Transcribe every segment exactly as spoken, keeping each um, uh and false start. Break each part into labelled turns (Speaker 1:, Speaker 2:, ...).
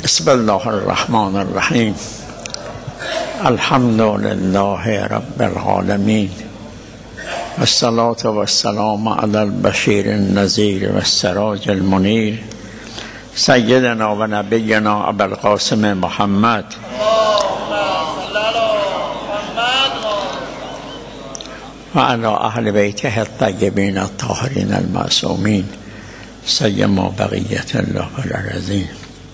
Speaker 1: بسم الله الرحمن الرحیم. الحمد لله رب العالمین و الصلاة و السلام علی البشیر النذیر و السراج المنیر سیدنا و نبینا ابوالقاسم محمد و علی اهل بیته الطیبین الطاهرین المعصومین سیما بقیت الله العظیم.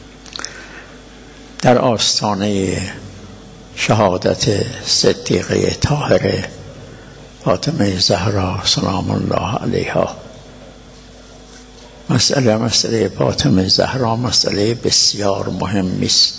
Speaker 1: در آستانه شهادت صدیقه طاهره فاطمه زهرا سلام الله علیها، مسئله مسئله فاطمه زهرا مسئله بسیار مهمی است،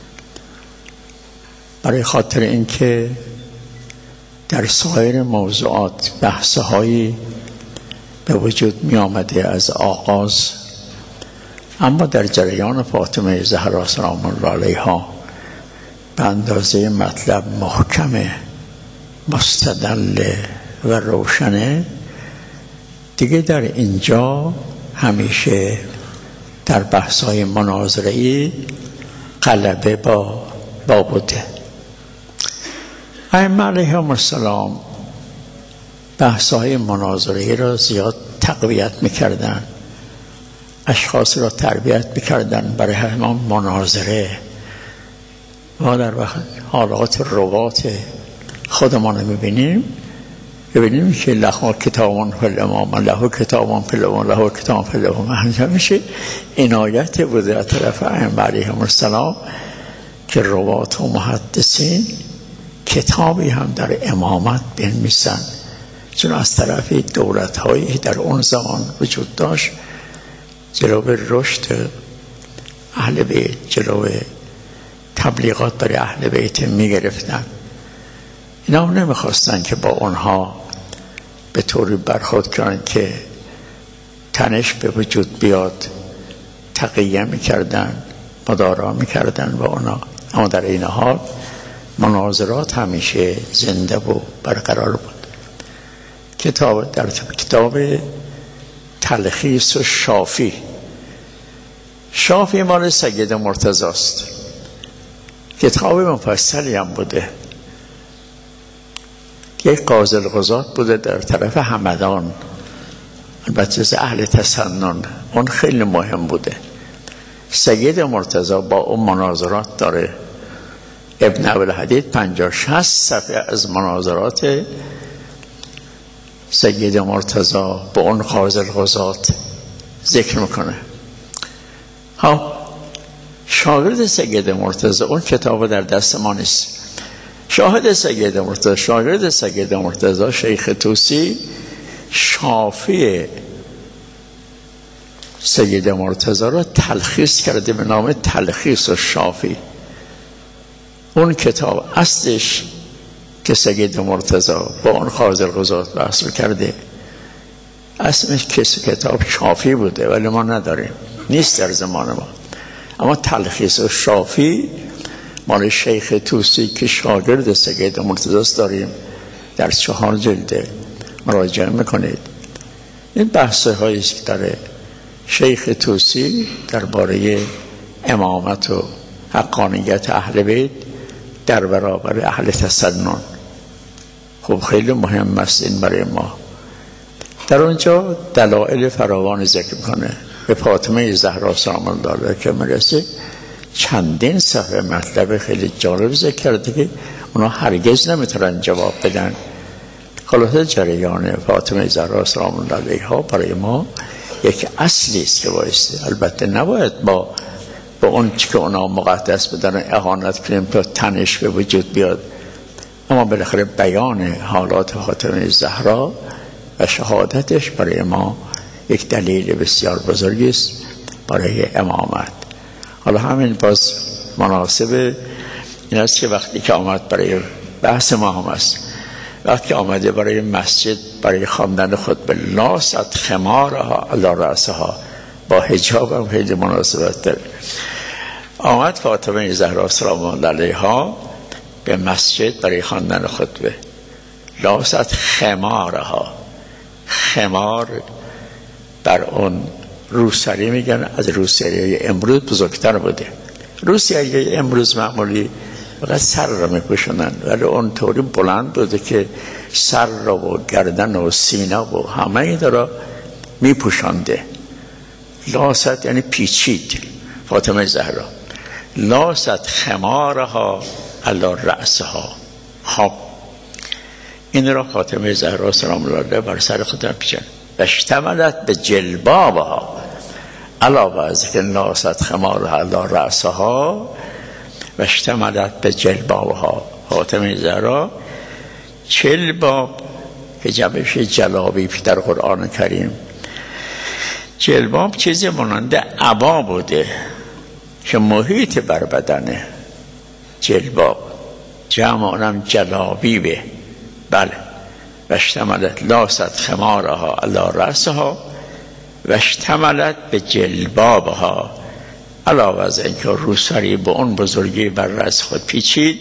Speaker 1: برای خاطر اینکه در سایر موضوعات بحث‌هایی به وجود می آمده از آغاز، اما در جریان فاطمه زهرا سلام الله علیها به اندازه مطلب محکم مستدل و روشنه دیگه در اینجا همیشه در بحث‌های مناظره‌ای غلبه با با بوده. ائمه علیهم السلام بحث‌های مناظره‌ای را زیاد تقویت می‌کردند، اشخاص را تربیت می‌کردند برای همان مناظره. ما در وقت حالات روات خودمان رو می‌بینیم ببینیم که له کتابان فی الامام، له کتابان فی الامام، له کتابان فی الامام، همیشه عنایت بوده از طرف ائمه علیهم السلام که روات و محدثین کتابی هم در امامت بنویسن، چون از طرف دولت‌هایی در اون زمان وجود داشت جلوی رشد اهل بیت، جلوی تبلیغات برای اهل بیت می‌گرفتن. اینا هم نمیخواستن که با اونها به طوری برخورد کنن که تنش به وجود بیاد، تقیه میکردن، مدارا میکردن با اونا، اما در این حال مناظرات همیشه زنده و برقرار بود. کتاب در کتاب تلخیص و شافی، شافی مال سید مرتضی است، کتاب مفصلی هم بوده، یک قاضی القضات بوده در طرف همدان، البته از اهل تسنن، اون خیلی مهم بوده. سید مرتضی با اون مناظرات داره، ابن ابوالحدید پنجاه شصت صفحه از مناظرات سید مرتضی با اون قاضی القضات ذکر میکنه. ها شاگرد سید مرتضی اون کتاب در دست ما نیست. شاهد سید مرتضی، شاگرد سید مرتضی شیخ طوسی شافی سید مرتضی را تلخیص کرده به نام تلخیص و شافی. اون کتاب اصلش که سید مرتضی با اون قاضی القضات بحث کرده اصلش کتاب شافی بوده، ولی ما نداریم، نیست در زمان ما. اما تلخیص و شافی مال شیخ طوسی که شاگرد سید مرتضی داریم، در چهار جلده، مراجعه میکنید. این بحث هایی است که داره شیخ طوسی درباره امامت و حقانیت اهل بیت در برابر اهل تسنن. خب خیلی مهم است این برای ما. در اونجا دلایل فراوان ذکر میکنه، به فاطمه زهرا سلام الله علیها که میرسه چندین صفحه مطلب خیلی جالب ذکر کرده که اونا هرگز نمیتونن جواب بدن. خلاصه جریان فاطمه زهرا سلام الله علیها برای ما یک اصلی است که بایسته، البته نباید با با اون چی که اونا مقدس بدن اهانت کنیم تا تنش به وجود بیاد، اما بالاخره بیان حالات فاطمه زهرا و شهادتش برای ما یک دلیل بسیار بزرگی است برای امامت. حالا همین باز مناسب این است که وقتی که آمد برای بحث ما هم است، وقتی که آمده برای مسجد برای خواندن خطبه لاست خمارها علی رأسها، با حجاب هم خیلی مناسبت داره. آمد فاطمه زهرا سلام الله علیها به مسجد برای خواندن خطبه، لاست خمارها، خمار بر اون روسری میگن، از روسری امروز بزرگتر بوده، روسیه امروز معمولی فقط سر را میپوشونن، ولی اون طوری بلند بوده که سر را و گردن و سینه و همه این را میپوشانده. لاست یعنی پیچید. فاطمه زهرا لاست خمارها علی رأسها. خب این را فاطمه زهرا سلام الله علیها بر سر خودم پیچند. اشتملت به جلبابها، علاوه از که لاست خمارها علی رأسها و اشتملت به جلبابها. فاطمه زهرا جلباب که جمعش جلابی در قرآن کریم، جلباب چیزی مانند عبا بوده که محیط بر بدنه. جلباب جمع آنم جلابیبه. بله. و اشتملت لاست خمارها علی رأسها و اشتملت به جلبابها، علاوه از اینکه روسری به اون بزرگی بر رأس خود پیچید،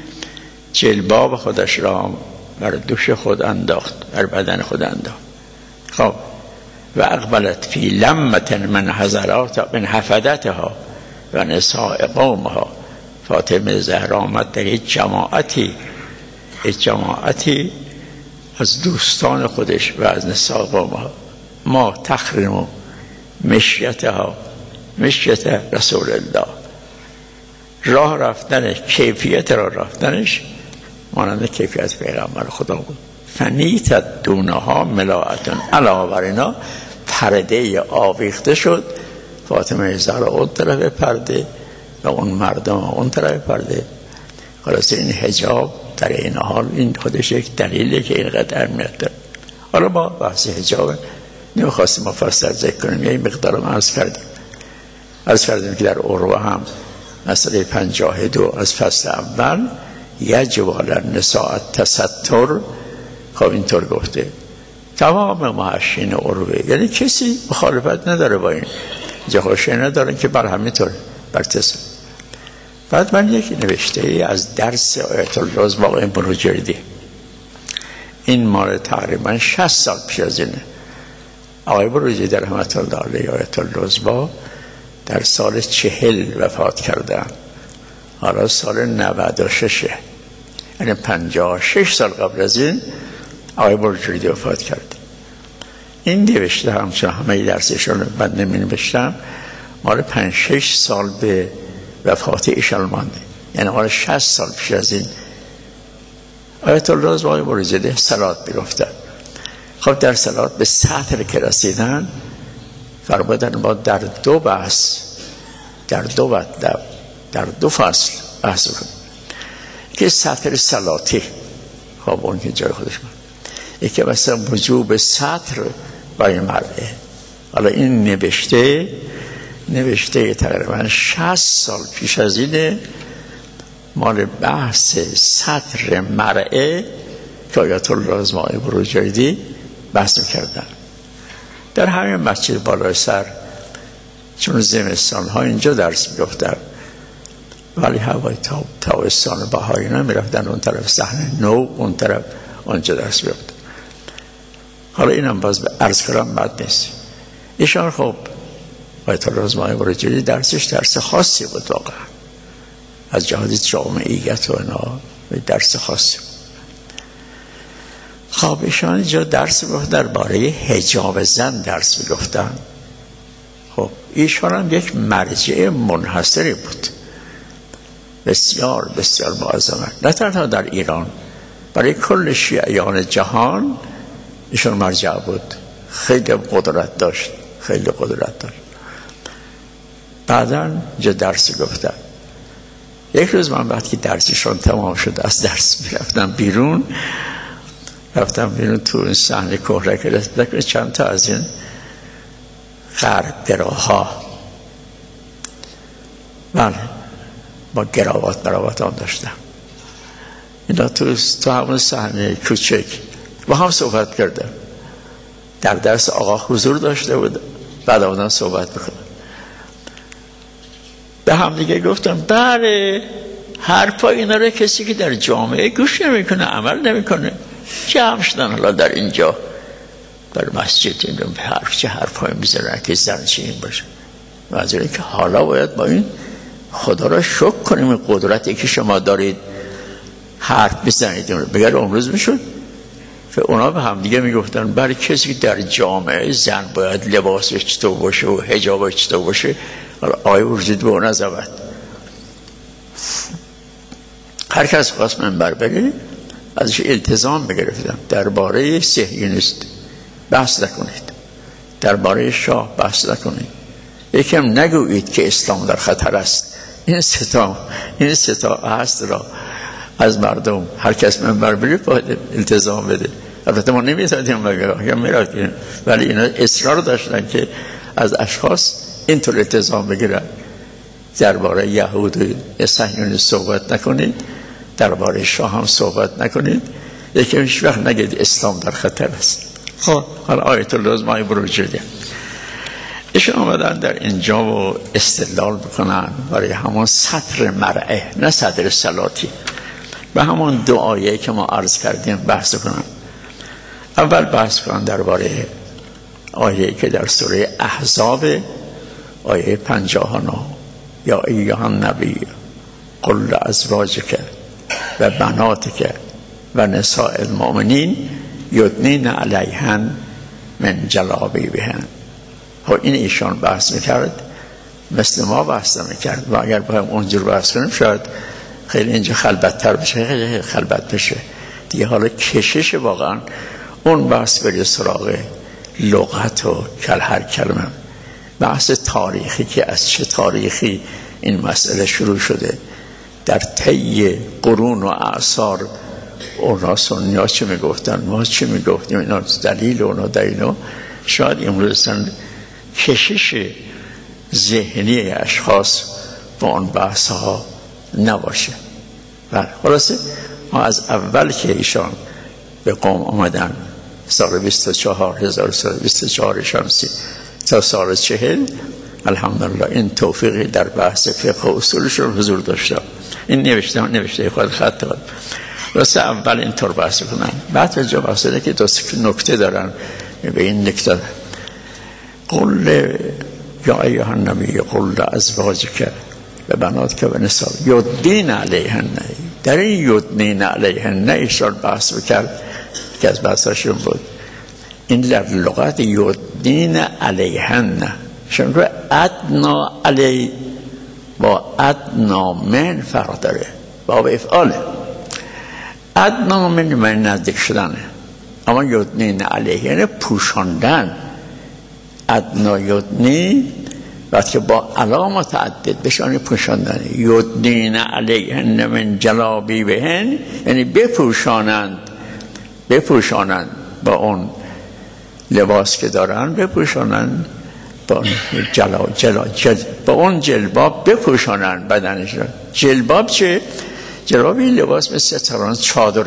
Speaker 1: جلباب خودش را بر دوش خود انداخت، بر بدن خود انداخت. خب و اقبلت فی لمت من حضرات من حفدتها و نساء قومها. فاطمه زهرا آمد در یک جماعتی یک جماعتی از دوستان خودش و از نساء قومها، ما تخرم مشیتها مشیت رسول الله، راه رفتنش، کیفیت راه رفتنش مانند کیفیت پیغمبر خدا بود. فنیتت دونها ملاعتون، علاوه بر اینا پرده آویخته شد. فاطمه زهرا اون طرف پرده و اون مردم اون طرف پرده. خلاص این حجاب در این حال این خودش یک دلیله که اینقدر اهمیت داره. حالا ما بحث حجاب نمیخواستیم مفصل ذکر کنیم، یه مقدار ما عرض کردیم عرض کردیم که در عروه هم مسئله پنجاه دو از فصل اول یجب علی النساء تستر. خب اینطور گفته تمام محشین عروه، یعنی کسی مخالفت نداره با این، جهاشه نداره که بر همینطور برتسم. بعد من یک نوشته از درس آیت العظما این بروجردی، این مال تقریبا شصت سال پیش از اینه. آقای بروجردی رحمت الله علیه آیت العظما در سال چهل وفات کردن، حالا سال نود و شش، یعنی پنجاه و شش سال قبل از این آقای بروجردی وفات کرد. این نوشته همچون همه درسشون من نمی نوشتم مال پنج شش سال به وفات ایشان مانده، یعنی مال شصت سال پیش از این آیت الله از آقای بروجردی صلات بیرفتن. خب در صلات به سطر که رسیدن فرمودن ما در دو بحث در دو مطلب در دو فصل بحث کنیم که سطر صلاتی. خب اون که جای خودش من یکی مثلا وجوب سطر برای مرده. حالا این نوشته نوشته تقریبا شصت سال پیش از اینه، مال بحث سطر مرعه که آیت الله از آقای بروجردی بحث کردن در همین مسجد بالای سر. چون زمستان ها اینجا درس میگفتن ولی هوای تاب تابستان بهاری نمیرفتن اون طرف صحن نو، اون طرف اونجا درس میگفتن. حالا اینم باز به عرض کنم بد نیست. ایشان خب آیت الله از آقای بروجردی درسش درس خاصی بود، واقعا از جهاد جامعیت و اینا درس خاصی بود. خب ایشان اینجا درس میگفت درباره حجاب زن درس میگفتن. خب ایشان هم یک مرجع منحصری بود، بسیار بسیار معظمه، نه تنها در ایران، برای کل شیعیان جهان ایشان مرجع بود. خیلی قدرت داشت، خیلی قدرت داشت. بعدا اینجا درس گفتن. یک روز من وقتی که درسشون تمام شد از درس میرفتم بیرون رفتم بیرون تو این صحنه کهره که رسید چند تا از این غرب گراها، بله با گراوات براوات هم داشتم، اینا تو تو همون صحنه کوچک با هم صحبت کردم. در درس آقا حضور داشته بود، بعد آمدن صحبت بکنم. به هم دیگه گفتم بله حرفا اینا رو کسی که در جامعه گوش نمیکنه، عمل نمیکنه، جمع شدن حالا در اینجا در مسجد این به حرف چه حرفایی میزنن که زن چین باشه. منظوره که حالا باید با این خدا را شکر کنیم این قدرتی که شما دارید حرف بزنید. بگر امروز میشون و اونا به هم دیگه میگفتن برای کسی که در جامعه زن باید لباسش چطور باشه و حجابش چطور باشه، حالا آیه وجود به اون نزود. هر کس خواست منبر بره ازش التزام بگرفتم درباره صهیونیست بحث نکنید، درباره شاه بحث نکنید، یکم نگویید که اسلام در خطر است. این ستا این ستا هست را از مردم هر کس منبر بره باید التزام بده. البته ما نمیتونیم بگیم میرفتیم، ولی اینا اصرار داشتن که از اشخاص اینطور التزام بگیرن. درباره یهود صهیونیست صحبت نکنید، درباره شاه هم صحبت نکنید، یکی هیچ وقت نگید اسلام در خطر است. خب حالا آیت الله از مای بروجه ایشون آمدن در اینجا و استدلال بکنن برای همون سطر مرعه، نه سطر صلاتی، به همون دو آیه که ما عرض کردیم بحث کنن. اول بحث کنن درباره آیه که در سوره احزاب آیه پنجاه و نه یا ایها النبی قل لازواجک و بناتک و نساء المؤمنین یدنین علیهن من جلابیبهن. خب این ایشان بحث میکرد مثل ما بحث میکرد و اگر باید اونجور بحث کنیم شاید خیلی اینجا خلبتتر بشه، خیلی خلبت بشه دیگه. حالا کشش واقعا اون بحث بری سراغ لغت و کل هر کلمه، بحث تاریخی که از چه تاریخی این مسئله شروع شده، در طی قرون و اعصار اونا سنیا چه میگفتن ما چه میگفتیم، اینا دلیل اونا دلیل. شاید امروز کشش ذهنی اشخاص با اون بحث ها نباشه. و خلاصه ما از اول که ایشان به قوم آمدن سال بیست و چهار هزار و بیست و چهار شمسی تا سال چهل الحمدلله این توفیقی در بحث فقه و اصولشون حضور داشته. این نوشته نوشته خود خط داد واسه اول اینطور بحث کنن. بعد از جا بحث که دو نکته دارن به این نکته قل یا ایها النبی قل لازواجک و بناتک و نساء یدنین علیهن. در این یدنین علیهن ایشان بحث بکرد که از بحثاشون بود. این در لغت یدنین علیهن شون رو ادنا علی با ادنا من فرق داره، با افعاله. ادنا من من نزدیک شدنه، اما یدنین علیه یعنی پوشاندن. ادنا یدنی وقتی که با علامه متعدد بشانی پوشاندن. یدنین علیهن من جلابیبهن یعنی بپوشانند، بپوشانند با اون لباس که دارن، بپوشانند با اون جلا جلا جل با اون جلباب بپوشانند بدنشون. جلباب چه؟ جلباب این لباس مثل تران چادره،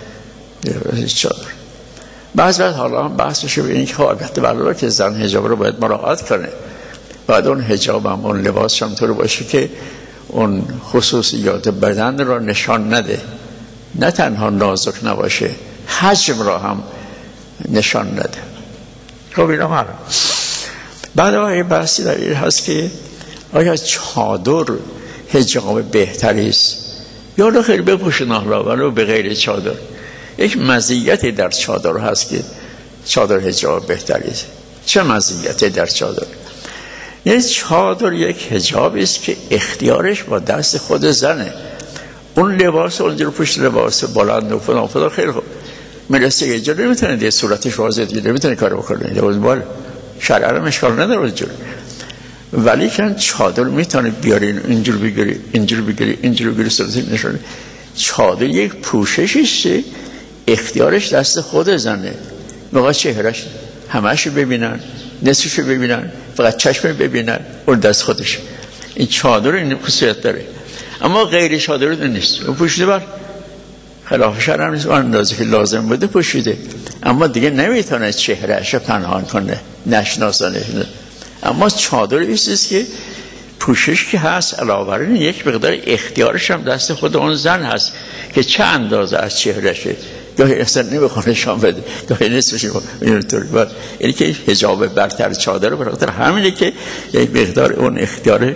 Speaker 1: چادر. بعض وقت حالا هم بحث بشه به این که البته برای که زن حجاب رو باید مراعات کنه، باید اون حجاب هم اون لباس هم طور باشه که اون خصوصیات بدن رو نشان نده، نه تنها نازک نباشه حجم رو هم نشان نده. خب اینا مرا بعد آقای بحثی در این هست که آیا چادر حجاب بهتری است یا رو خیلی بپوشن حالا ولو به غیر چادر. یک مزیتی در چادر هست که چادر حجاب بهتری است. چه مزیتی در چادر؟ یعنی چادر یک حجابی است که اختیارش با دست خود زنه. اون لباس اونجا رو پشت لباس بلند و فلان فلان خیلی خوب میرسه یه جا نمیتونه دیگه صورتش واضح دیگه نمیتونه کار بکنه، لباس بال شرعه رو مشکل نداره اونجور. ولی که چادر میتونه بیارین اینجور بگیری اینجور بگیری اینجور بگیری صورتش نشونه. چادر یک پوششیست، اختیارش دست خود زنه. موقع چهرش همه‌شو ببینن، نصفشو ببینن، فقط چشم ببینن، اون دست خودش. این چادر این خصوصیت داره. اما غیر چادر نیست. اون پوشیده بر خلاف شرع نیست، اون اندازه که لازم بوده پوشیده، اما دیگه نمیتونه چهرهشو پنهان کنه، نشناسانه. اما چادر ایست که پوشش که هست علاوه بر این یک مقدار اختیارش هم دست خود اون زن هست که چه اندازه از چهرهشه، گاهی اصلا نمیخواد نشان بده، گاهی نصفش اینطور. یعنی که حجاب برتر چادر براتر همینه که یک مقدار اون اختیار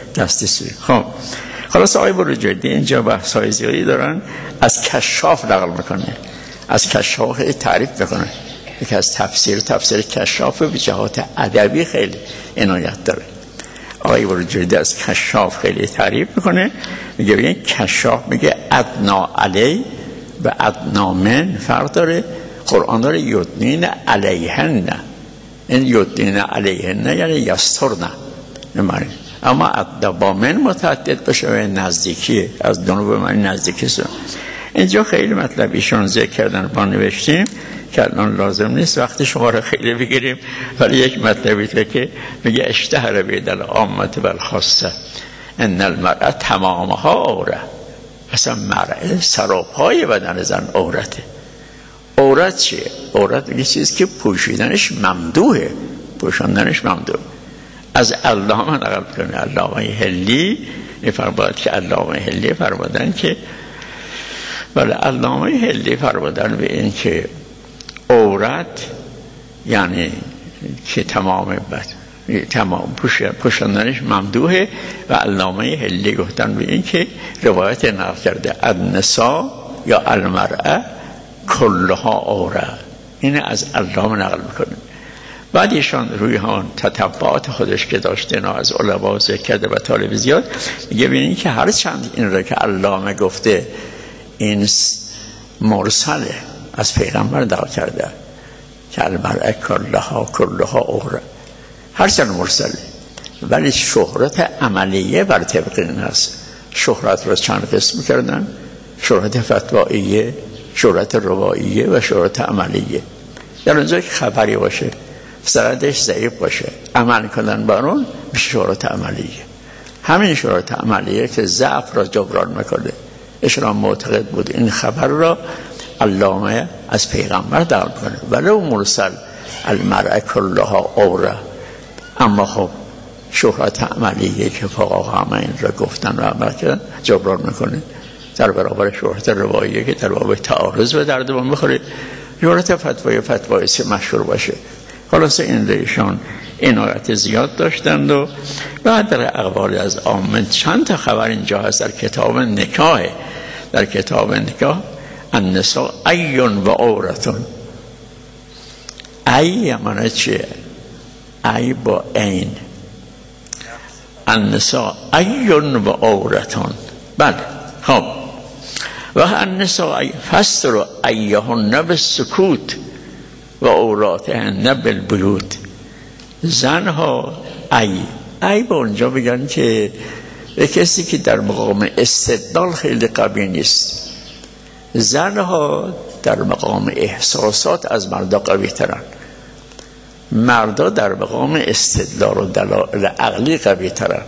Speaker 1: دستی سوی. خب خلاص آقای بروجردی اینجا بحث های زیادی دارن، از کشاف نقل میکنه، از کشاف تعریف میکنه. یکی از تفسیر تفسیر کشاف به جهات ادبی خیلی عنایت داره. آقای بروجردی از کشاف خیلی تعریف میکنه، میگه ببین کشاف میگه ادنا علی و ادنا من فرق داره. قرآن داره یدنین علیهن، این یدنین علیهن یعنی یسترن، اما ادنا با من متعدد بشه و نزدیکی از دنو به من نزدیکی سو. اینجا خیلی مطلب ایشون ذکر کردن با نوشتیم که الان لازم نیست وقتی شما رو خیلی بگیریم، ولی یک مطلبی که میگه اشتهر بید العامت و الخاصه ان المرأة تمامها عوره. اصلا مرأة سراپای بدن زن عورته. عورت چیه؟ عورت یه چیز که پوشیدنش ممدوحه، پوشاندنش ممدوح. از علامه نقل کنه، علامه هلی میفرماید که علامه هلی فرمودن که ولی علامه هلی فرمودن به این که عورت یعنی که تمام بد تمام پوشاندنش ممدوحه. و علامه هلی گفتن به این که روایت نقل کرده النساء یا المرأة کلها عوره، این از علامه نقل میکنه. بعد ایشان روی ها تتبعات خودش که داشته نه از علما ذکر کرده و طالب زیاد میگه ببینید که هر چند این را که علامه گفته این مرسله از پیغمبر نقل کرده که المرأة کلها کلها عوره، هر چند مرسله، ولی شهرت عملیه بر طبق این هست. شهرت را چند قسم کردن، شهرت فتواییه، شهرت رواییه و شهرت عملیه. در اونجا که خبری باشه سندش ضعیف باشه عمل کردن بر اون میشه شهرت عملیه. همین شهرت عملیه که ضعف را جبران میکنه. اشرام معتقد بود این خبر را علامه از پیغمبر نقل کنه ولو مرسل المرأة کلها عوره، اما خب شهرت عملیه که فقها همه این را گفتن و عمل کردن جبران میکنه در برابر شهرت رواییه که در باب تعارض و در دوام بخوره. شهرت فتوای فتوایی که مشهور باشه. خلاص این دیشان عنایت زیاد داشتند. و بعد در اقوال از عامه چند تا خبر اینجا هست در کتاب نکاح. در کتاب نکاح النساء ایون و عورتون. ای معنی چیه؟ ای با این. النساء ایون و عورتون. بله خب و النساء فسر ایهن بالسکوت و عوراتهن بالبیوت. زنها ای ای با اونجا بگن که کسی که در مقام استدلال خیلی قوی نیست. زنها در مقام احساسات از مردا قوی ترن، مردا در مقام استدلال و دلایل عقلی قوی ترن.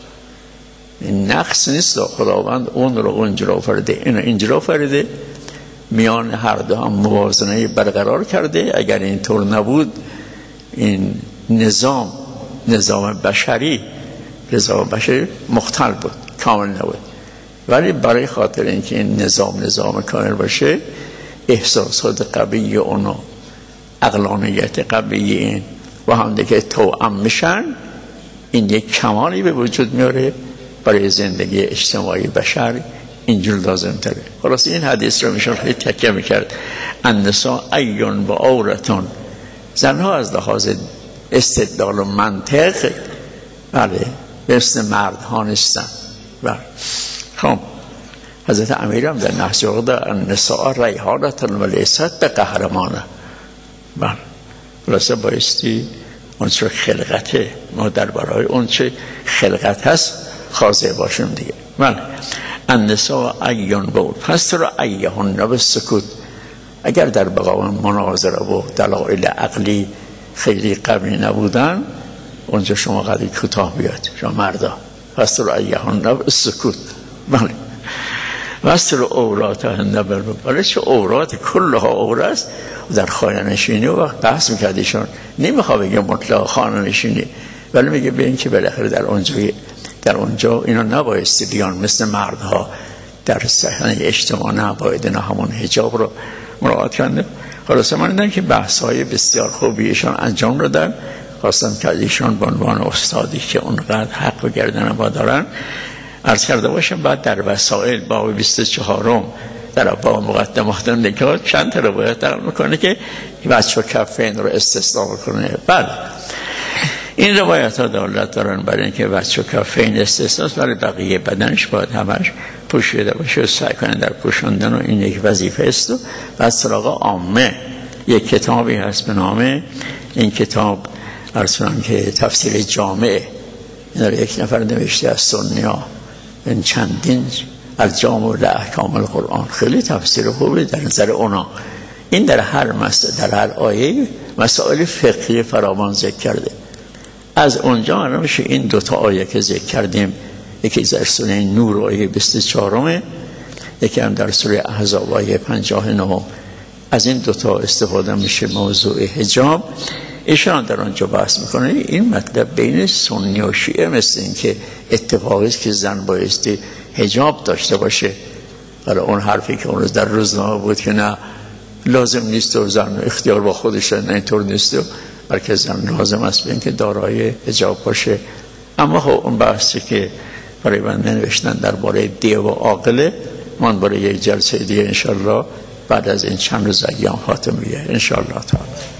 Speaker 1: این نقص نیست، خداوند اون رو اونجا فرده این اینجا فرده، میان هر دو هم موازنه برقرار کرده. اگر اینطور نبود این نظام نظام بشری نظام بشری مختل بود، کامل نبود. ولی برای خاطر اینکه این نظام نظام کامل باشه احساسات قوی اونو عقلانیت قوی این و هم دیگه توأم میشن، این یک کمالی به وجود میاره برای زندگی اجتماعی بشر. اینجور لازم تره. خلاص این حدیث رو میشون خیلی تکیه میکرد. النساء ایون و عورتون. زنها از لحاظ استدلال و منطق بله مثل مردها نیستن. بله خب حضرت امیر هم در نحس عقده النساء ریحانة و لیست بقهرمانه. بله خلاصه بایستی اون چه خلقته ما در برای اون چه خلقت هست خاضع باشیم دیگه. بله النساء ایون بود پس را ایهن بالسکوت. اگر در مقام مناظره و دلایل عقلی خیلی قوی نبودن اونجا شما قدری کوتاه بیاد شما مردا پس را ایهن بالسکوت. بله پس را عوراتهن بالبیوت. چه عورات کلها عوره است. در خانه نشینی و وقت بحث میکردیشون نمیخواه بگه مطلق خانه نشینی، ولی میگه به این که بالاخره در اونجا در اونجا اینا نبایستی بیان مثل مردها در صحنه اجتماع نباید اینا همون حجاب رو مراعات کنده. خلاصه من دیدم که بحث های بسیار خوبیشان انجام دادن. خواستم که از ایشان به عنوان استادی که اونقدر حق و گردن ما دارن عرض کرده باشم. بعد در وسائل باب بیست و چهارم در باب مقدمات نکاح چند تا روایت نقل میکنه که بچه کفین رو استثناء کنه. بله این روایت ها دلالت دارن برای اینکه بچه کفین استثناء، برای بقیه بدنش باید همش پوشیده باشه و سعی کنه در پوشاندن، و این یک وظیفه است. و بعد سراغ عامه یک کتابی هست به نام، این کتاب ارسلان که تفسیر جامعه، این یک نفر نوشته از سنیا، این چندین الجامع لاحکام القرآن، خیلی تفسیر خوبی در نظر اونا. این در هر مسئله، در هر آیه مسائل فقهی فراوان ذکر کرده. از اونجا میشه این دوتا آیه که ذکر کردیم، یکی در سوره نور آیه بیست و چهار، یکی هم در سوره احزاب آیه پنجاه و نه، از این دوتا استفاده میشه موضوع حجاب. ایشان در آنجا بحث میکنه این مطلب بین سنی و شیعه مثل این که اتفاقی است که زن بایستی حجاب داشته باشه. ولی اون حرفی که اون روز در روزنامه بود که نه لازم نیست و زن اختیار با خودش، نه اینطور نیست، بلکه زن لازم است به اینکه دارای حجاب باشه. اما خب اون بحثی که برای بنده نوشتن درباره دیو و عاقله، من برای یک جلسه دیگه انشالله بعد از این چند روز ایام خاتمیه انشالله تعالی.